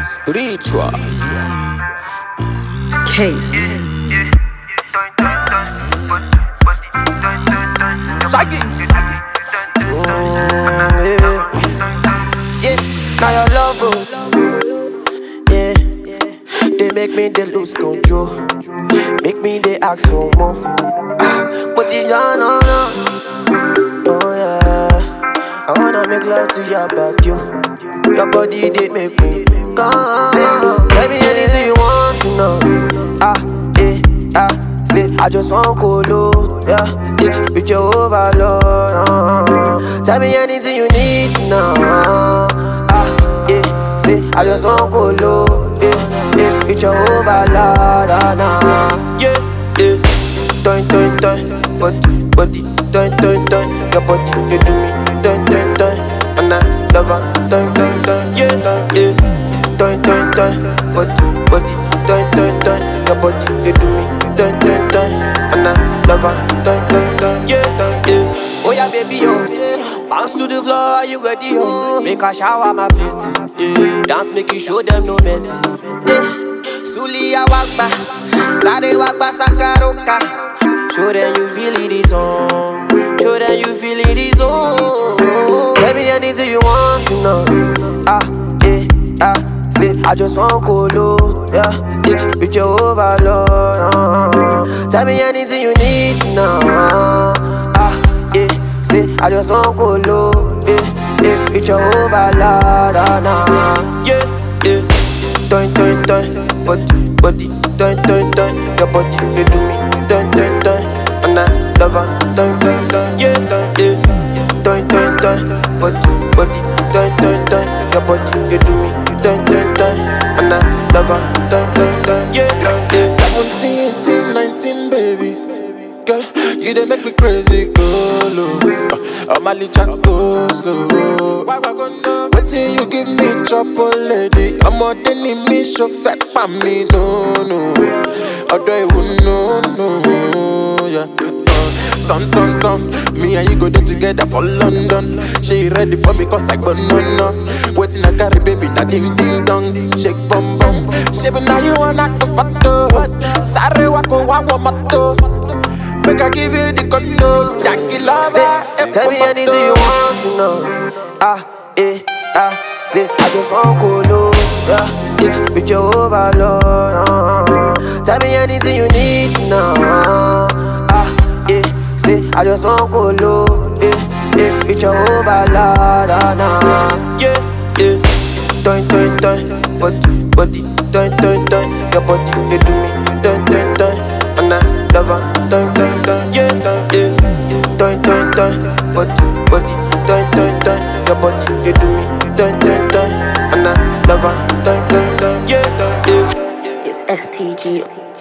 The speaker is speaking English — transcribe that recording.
Spiritual. Case. Shaggy. Yeah, now your love, oh. Yeah, they make me they lose control. Make me they ask for more. But it's not, no. Oh yeah, I wanna make love to you about you. Your body they make me come. Tell me anything you want to know. Say I just want colo, yeah, with your overload. Tell me anything you need to know. Say I just want colo, with your overload. Body, your body, you do me, and I love her, body, your body, you do me, and I love her, Oh yeah, baby, yo, bounce to the floor, you ready, yo? Make a shower, my blessing, dance, make you show them no mercy, Sulia Wagba, Sade Wagba Sakaroka. Show them you feel it is on. Show them you feel it is on. Tell me anything you want to know. Say I just want colo, yeah, with your overload. Tell me anything you need to know. Say I just want colo, with your overload. Body, your body, you do me, and I love her, body, your body, you do me, and I love her, 17, 18, 19, baby. Girl, you dey make me crazy, go low. I'm a little go slow. Waiting you give me trouble, lady. I'm more than me, so fat for me, no. Although you no, yeah. Ton, me and you go there together for London. She ready for me cause I go no. Waiting I carry baby, na ding dong. Shake bum. She be now you wanna act the photo. Sorry, wako wawa mato. Make I give you the condo, Yankee lover. Tell me anything you want to know. Say I just want colo, yeah, with your overload. Tell me anything you need to know. Say I just want colo, with your overload. Body, your body, you do me, and I love her, body, your body, you do me, and I love her, It's STG.